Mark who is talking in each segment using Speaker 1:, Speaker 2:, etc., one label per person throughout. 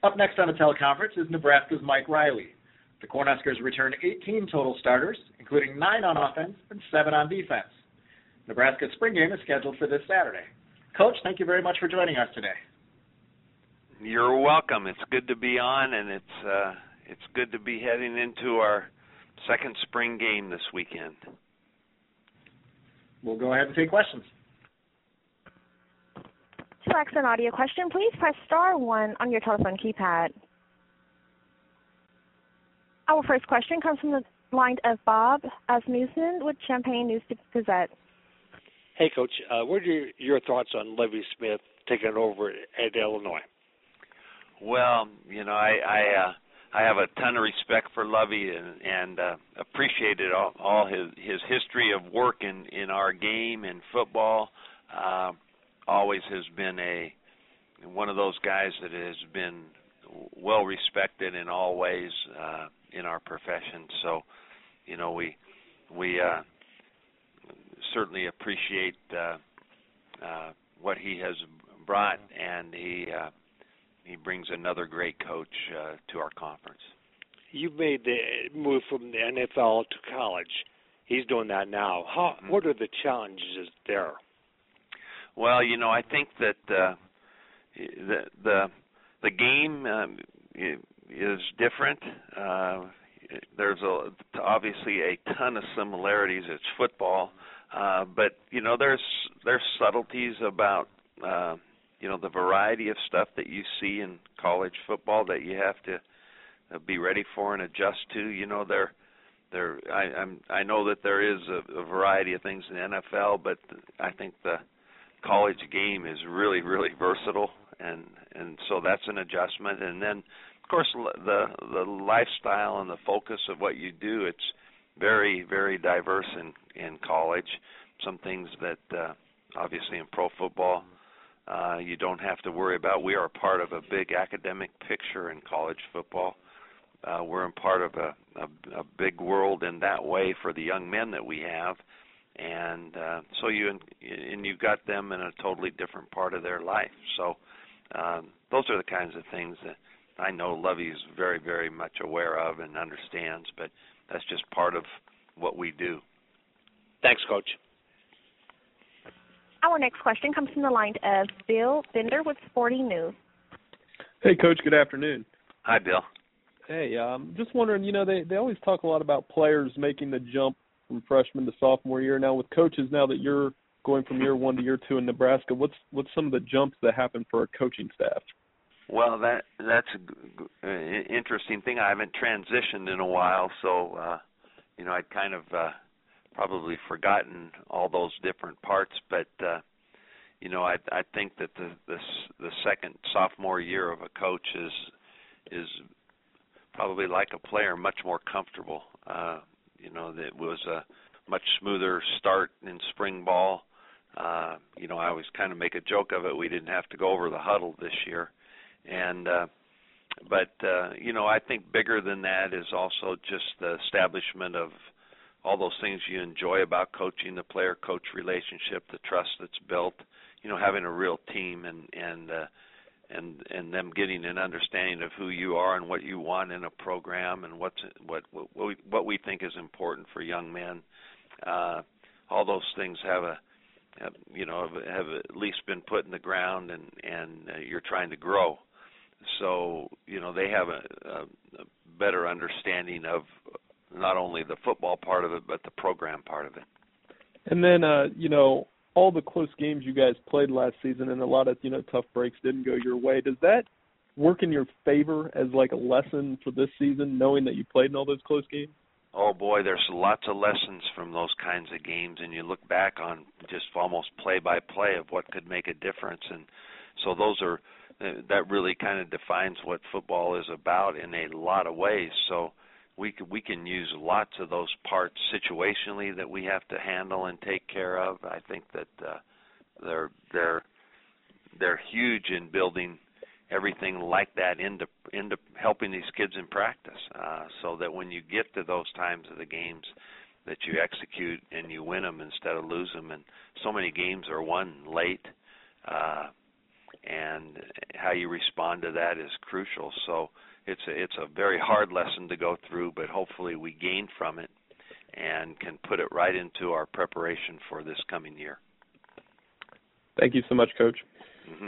Speaker 1: Up next on the teleconference is Nebraska's Mike Riley. The Cornhuskers return 18 total starters, including 9 on offense and 7 on defense. Nebraska's spring game is scheduled for this Saturday. Coach, thank you very much for joining us today.
Speaker 2: You're welcome. It's good to be on, and it's good to be heading into our second spring game this weekend.
Speaker 1: We'll go ahead and take questions.
Speaker 3: To ask an audio question, please press star 1 on your telephone keypad. Our first question comes from the line of Bob Asmussen with Champaign News-Gazette.
Speaker 4: Hey, Coach. What are your thoughts on Lovie Smith taking over at Illinois?
Speaker 2: Well, I have a ton of respect for Lovie and appreciated all his history of work in our game in football. Always has been one of those guys that has been well respected in all ways in our profession. So, we certainly appreciate what he has brought, and he brings another great coach to our conference.
Speaker 4: You made the move from the NFL to college. He's doing that now. What are the challenges there?
Speaker 2: Well, I think that the game is different. There's obviously a ton of similarities. It's football, but there's subtleties about the variety of stuff that you see in college football that you have to be ready for and adjust to. I know that there is a variety of things in the NFL, but I think the college game is really, really versatile, and so that's an adjustment. And then, of course, the lifestyle and the focus of what you do, it's very, very diverse in college. Some things that obviously in pro football you don't have to worry about. We are a part of a big academic picture in college football. We're a part of a big world in that way for the young men that we have. And so you've got them in a totally different part of their life. So those are the kinds of things that I know Lovie is very, very much aware of and understands, but that's just part of what we do.
Speaker 4: Thanks, Coach.
Speaker 3: Our next question comes from the line of Bill Bender with Sporting News.
Speaker 5: Hey, Coach. Good afternoon.
Speaker 2: Hi, Bill.
Speaker 5: Hey, just wondering, they always talk a lot about players making the jump from freshman to sophomore year. Now, with coaches, now that you're going from year 1 to year 2 in Nebraska, what's some of the jumps that happen for a coaching staff?
Speaker 2: Well, that's an interesting thing. I haven't transitioned in a while, so I'd kind of probably forgotten all those different parts. But I think that the second sophomore year of a coach is probably like a player, much more comfortable. That was a much smoother start in spring ball. I always kind of make a joke of it. We didn't have to go over the huddle this year. But I think bigger than that is also just the establishment of all those things you enjoy about coaching, the player-coach relationship, the trust that's built, having a real team and them getting an understanding of who you are and what you want in a program and what we think is important for young men. All those things have at least been put in the ground, and you're trying to grow. So they have a better understanding of not only the football part of it but the program part of it.
Speaker 5: And then all the close games you guys played last season and a lot of tough breaks didn't go your way. Does that work in your favor as like a lesson for this season, knowing that you played in all those close games?
Speaker 2: Oh boy, there's lots of lessons from those kinds of games, and you look back on just almost play by play of what could make a difference. And so that really kind of defines what football is about in a lot of ways. So we can use lots of those parts situationally that we have to handle and take care of. I think that they're huge in building everything like that into helping these kids in practice, so that when you get to those times of the games that you execute and you win them instead of lose them. And so many games are won late, and how you respond to that is crucial. So it's a very hard lesson to go through, but hopefully we gain from it and can put it right into our preparation for this coming year.
Speaker 5: Thank you so much, Coach.
Speaker 2: Mm-hmm.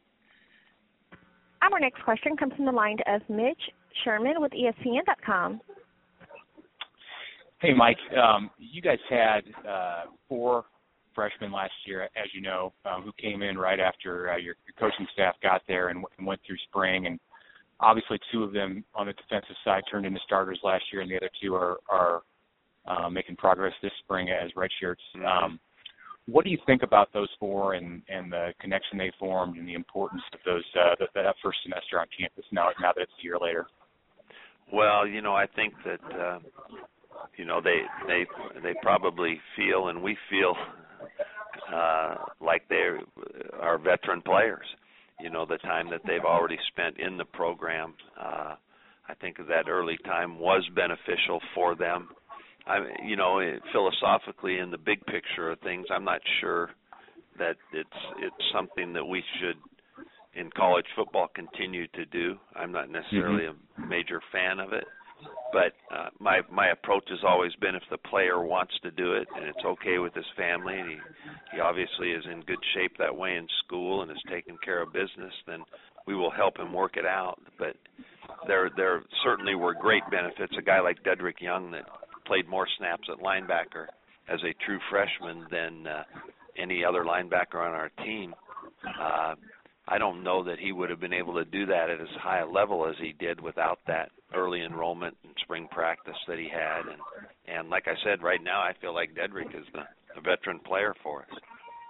Speaker 3: Our next question comes from the line of Mitch Sherman with ESPN.com.
Speaker 6: Hey, Mike. You guys had 4 freshmen last year, as you know, who came in right after your coaching staff got there and went through spring. And obviously 2 of them on the defensive side turned into starters last year, and the other 2 are making progress this spring as redshirts.
Speaker 2: Mm-hmm.
Speaker 6: What do you think about those 4 and the connection they formed and the importance of those that first semester on campus now that it's a year later?
Speaker 2: Well, I think that they probably feel, and we feel like they are veteran players. The time that they've already spent in the program, I think that early time was beneficial for them. Philosophically, in the big picture of things, I'm not sure that it's something that we should, in college football, continue to do. I'm not necessarily a major fan of it, but my approach has always been if the player wants to do it and it's okay with his family, and he obviously is in good shape that way in school and is taking care of business, then we will help him work it out. But there certainly were great benefits. A guy like Dedrick Young that played more snaps at linebacker as a true freshman than any other linebacker on our team. I don't know that he would have been able to do that at as high a level as he did without that early enrollment and spring practice that he had. And like I said, right now I feel like Dedrick is the veteran player for us.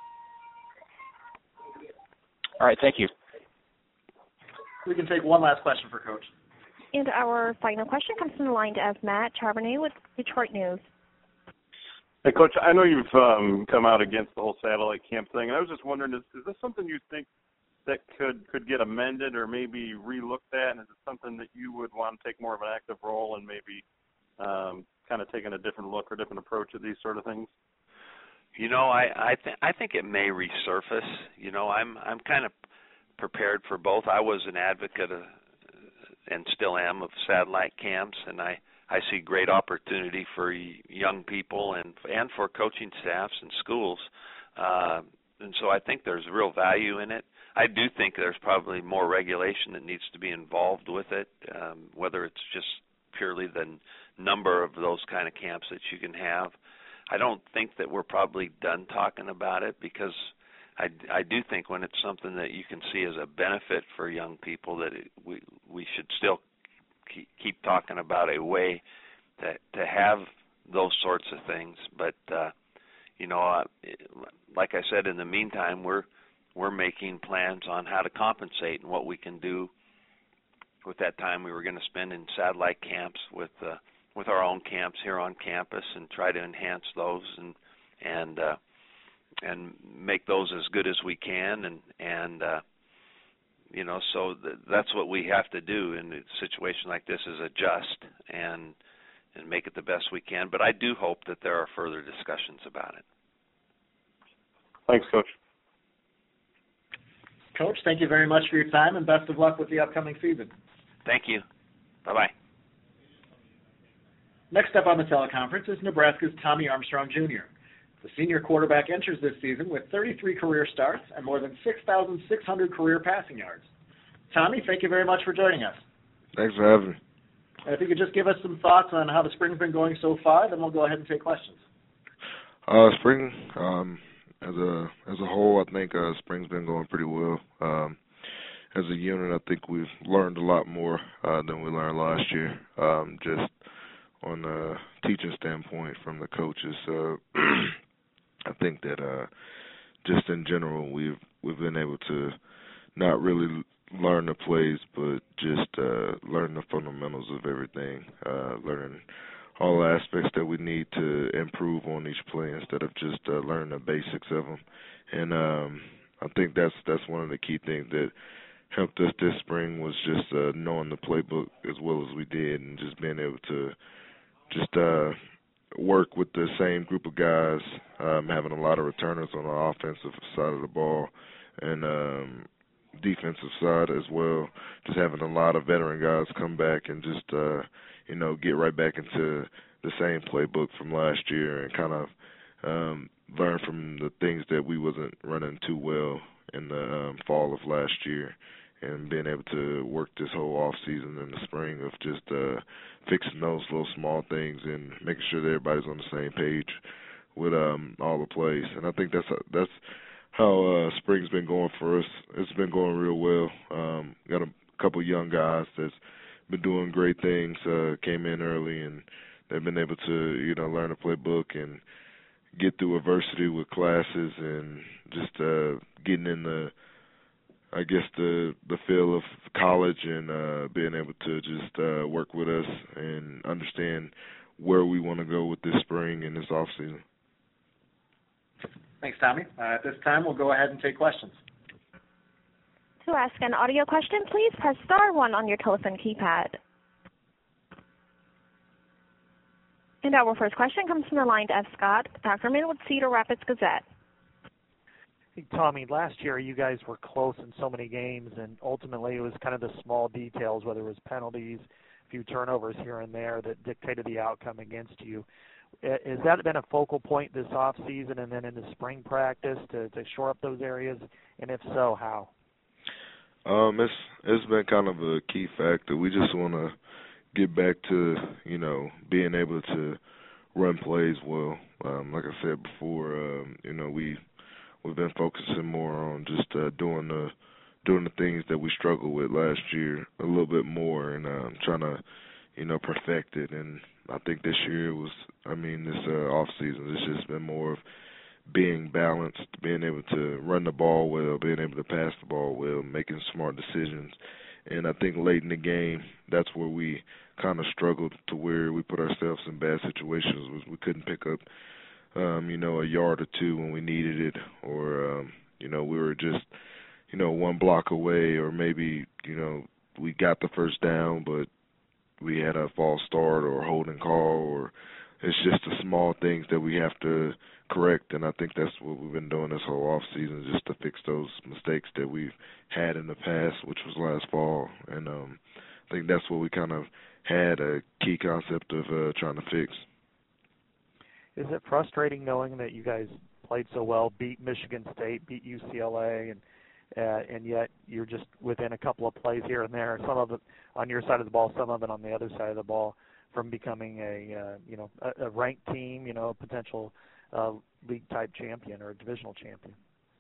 Speaker 6: All right, thank you.
Speaker 1: We can take one last question for Coach.
Speaker 3: And our final question comes from the line of Matt Charbonnet with Detroit News.
Speaker 7: Hey, Coach, I know you've come out against the whole satellite camp thing, and I was just wondering, is this something you think that could get amended or maybe relooked at, and is it something that you would want to take more of an active role and maybe kind of taking a different look or different approach at these sort of things?
Speaker 2: I think it may resurface. I'm kind of prepared for both. I was an advocate and still am of satellite camps, and I see great opportunity for young people and for coaching staffs and schools. And so I think there's real value in it. I do think there's probably more regulation that needs to be involved with it, whether it's just purely the number of those kind of camps that you can have. I don't think that we're probably done talking about it, because I do think when it's something that you can see as a benefit for young people, that we should still keep talking about a way to have those sorts of things. But like I said, in the meantime, we're making plans on how to compensate and what we can do with that time we were going to spend in satellite camps with our own camps here on campus, and try to enhance those and make those as good as we can, and so that's what we have to do in a situation like this, is adjust and make it the best we can. But I do hope that there are further discussions about it.
Speaker 7: Thanks, Coach.
Speaker 1: Coach, thank you very much for your time, and best of luck with the upcoming season.
Speaker 2: Thank you. Bye-bye.
Speaker 1: Next up on the teleconference is Nebraska's Tommy Armstrong Jr. The senior quarterback enters this season with 33 career starts and more than 6,600 career passing yards. Tommy, thank you very much for joining us.
Speaker 8: Thanks for having me.
Speaker 1: And if you could just give us some thoughts on how the spring's been going so far, then we'll go ahead and take questions.
Speaker 8: Spring, as a whole, I think spring's been going pretty well. As a unit, I think we've learned a lot more than we learned last year, just on a teaching standpoint from the coaches. I think that just in general, we've been able to not really learn the plays, but just learn the fundamentals of everything, learning all aspects that we need to improve on each play instead of just learning the basics of them. And I think that's one of the key things that helped us this spring, was just knowing the playbook as well as we did, and just being able to just work with the same group of guys, having a lot of returners on the offensive side of the ball, and defensive side as well. Just having a lot of veteran guys come back and just get right back into the same playbook from last year and kind of learn from the things that we wasn't running too well in the fall of last year, and being able to work this whole off season in the spring of just fixing those little small things and making sure that everybody's on the same page with all the plays. And I think that's how spring's been going for us. It's been going real well. Got a couple young guys that's been doing great things. Came in early and they've been able to learn the playbook and get through adversity with classes and just getting in the feel of college and being able to just work with us and understand where we want to go with this spring and this off season.
Speaker 1: Thanks, Tommy. At this time, we'll go ahead and take questions.
Speaker 3: To ask an audio question, please press star 1 on your telephone keypad. And our first question comes from the line of Scott Ackerman with Cedar Rapids Gazette.
Speaker 9: Hey, Tommy, last year you guys were close in so many games, and ultimately it was kind of the small details, whether it was penalties, a few turnovers here and there, that dictated the outcome against you. Has that been a focal point this off season and then in the spring practice to shore up those areas? And if so, how?
Speaker 8: It's been kind of a key factor. We just want to get back to, being able to run plays well. Like I said before, we've been focusing more on just doing the things that we struggled with last year a little bit more and trying to, perfect it. And I think this year this off season, it's just been more of being balanced, being able to run the ball well, being able to pass the ball well, making smart decisions. And I think late in the game, that's where we kind of struggled to where we put ourselves in bad situations. Was we couldn't pick up, a yard or two when we needed it, or, we were just, one block away, or maybe, we got the first down, but we had a false start or a holding call, or it's just the small things that we have to correct. And I think that's what we've been doing this whole off season, just to fix those mistakes that we've had in the past, which was last fall. And I think that's what we kind of had a key concept of trying to fix.
Speaker 9: Is it frustrating knowing that you guys played so well, beat Michigan State, beat UCLA, and yet you're just within a couple of plays here and there, some of it on your side of the ball, some of it on the other side of the ball, from becoming a ranked team, a potential league type champion or a divisional champion?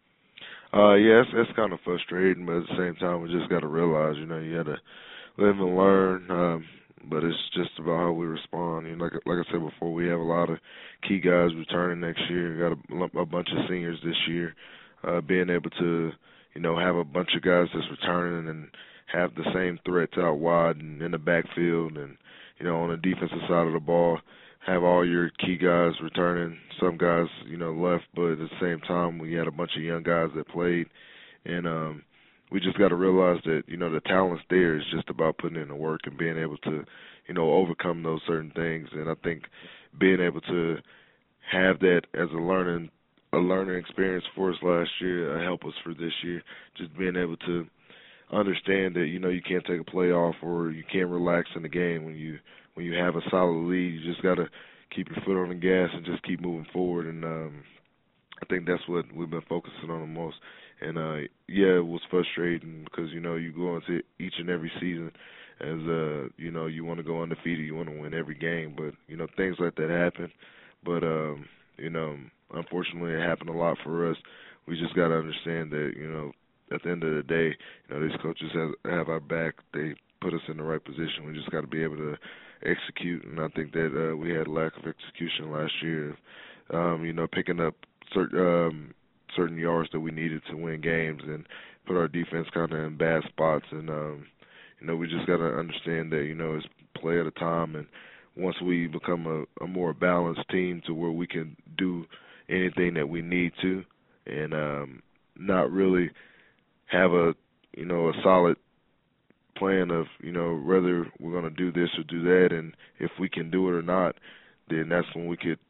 Speaker 8: Yes, it's kind of frustrating, but at the same time, we just got to realize, you got to live and learn. But it's just about how we respond. Like I said before, we have a lot of key guys returning next year. Got a bunch of seniors this year. Being able to, have a bunch of guys that's returning and have the same threats out wide and in the backfield, and on the defensive side of the ball, have all your key guys returning. Some guys, left, but at the same time, we had a bunch of young guys that played, and we just got to realize that, the talent's there. It's just about putting in the work and being able to, overcome those certain things. And I think being able to have that as a learning experience for us last year help us for this year. Just being able to understand that, you can't take a play off or you can't relax in the game. When you have a solid lead, you just got to keep your foot on the gas and just keep moving forward. And I think that's what we've been focusing on the most. And, it was frustrating because, you go into each and every season as, you want to go undefeated. You want to win every game. But, things like that happen. But, unfortunately, it happened a lot for us. We just got to understand that, at the end of the day, these coaches have our back. They put us in the right position. We just got to be able to execute. And I think that we had a lack of execution last year, picking up certain yards that we needed to win games and put our defense kind of in bad spots. And, we just got to understand that, it's play at a time. And once we become a more balanced team to where we can do anything that we need to and not really have a solid plan of, whether we're going to do this or do that, and if we can do it or not, then that's when we could,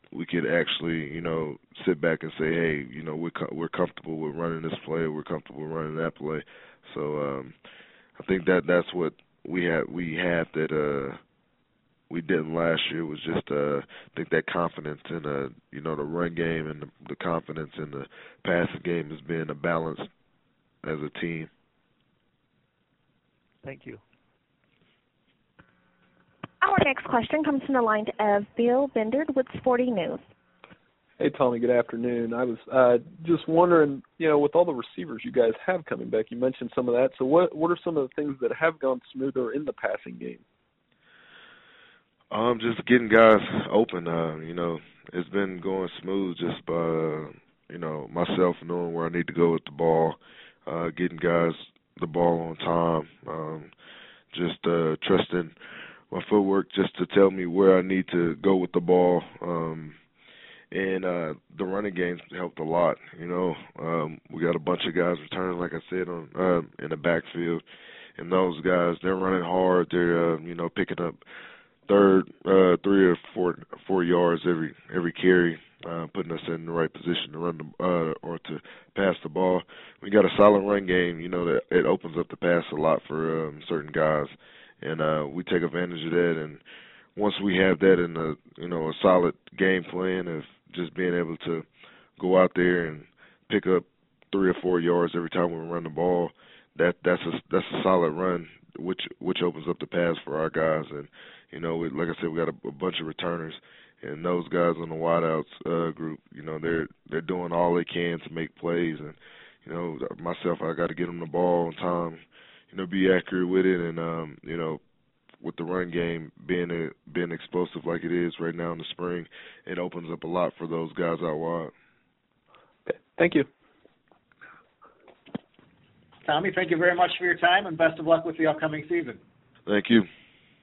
Speaker 8: actually, sit back and say, hey, we're comfortable with running this play, we're comfortable with running that play. So I think that's what we had that we didn't last year, was just I think that confidence in the run game and the confidence in the passing game has been a balance as a team.
Speaker 9: Thank you.
Speaker 3: Our next question comes from the line of Bill Bendard with Sporting News.
Speaker 5: Hey, Tommy, good afternoon. I was just wondering, with all the receivers you guys have coming back, you mentioned some of that. So what are some of the things that have gone smoother in the passing game?
Speaker 8: Just getting guys open. It's been going smooth just by, myself knowing where I need to go with the ball, getting guys the ball on time, just trusting my footwork just to tell me where I need to go with the ball. And the running game's helped a lot. We got a bunch of guys returning, like I said, on in the backfield, and those guys, they're running hard. They're picking up 3 or 4 yards every carry, putting us in the right position to run or to pass the ball. We got a solid run game. That it opens up the pass a lot for certain guys, and we take advantage of that. And once we have that in a solid game plan of just being able to go out there and pick up 3 or 4 yards every time we run the ball, that's a solid run, which opens up the pass for our guys. And like I said, we got a bunch of returners, and those guys on the wideouts group, they're doing all they can to make plays. And myself, I got to get them the ball on time, be accurate with it, and with the run game being explosive like it is right now in the spring, it opens up a lot for those guys out wide.
Speaker 5: Okay. Thank you.
Speaker 1: Tommy, thank you very much for your time, and best of luck with the upcoming season.
Speaker 8: Thank you.